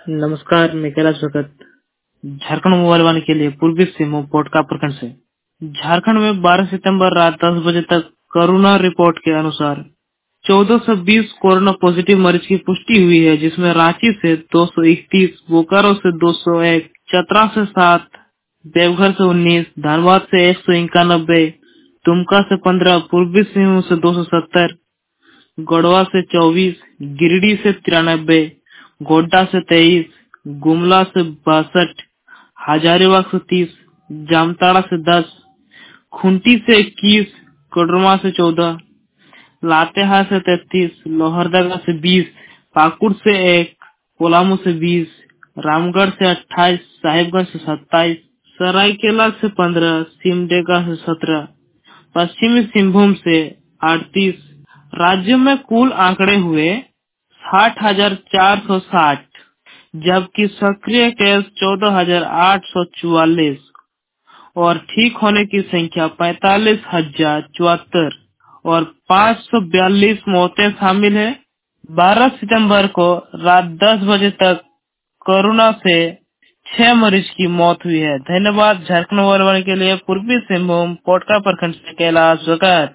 नमस्कार, मैं कैलाश भगत झारखंड मोबाइल वाले के लिए पूर्वी सिंहभूम पोटका प्रखंड से। झारखंड में 12 सितंबर रात 10 बजे तक कोरोना रिपोर्ट के अनुसार 1420 कोरोना पॉजिटिव मरीज की पुष्टि हुई है, जिसमें रांची से 231, बोकारो से 201, चतरा से 7, देवघर से 19, धनबाद से 191, दुमका से 15, पूर्वी सिंहभूम से 270, गढ़वा से 24, गिरिडीह से 93, गोड्डा से 23, गुमला से 62, हजारीबाग से 30, जामताड़ा से 10, खूंटी से 21, कोडरमा से 14, लातेहार से 33, लोहरदगा से 20, पाकुड़ से 1, पलामू से 20, रामगढ़ से 28, साहिबगंज से 27, सरायकेला से 15, सिमडेगा से 17, पश्चिमी सिंहभूम से 38। राज्य में कुल आंकड़े हुए 60,460, जबकि सक्रिय केस 14,844 और ठीक होने की संख्या 45,074 और 542 मौतें शामिल है। 12 सितंबर को रात 10 बजे तक कोरोना से 6 मरीज की मौत हुई है। धन्यवाद। झारखंड मोबाइल वाले के लिए पूर्वी सिंहभूम पोटका प्रखंड से कैलाश भगत।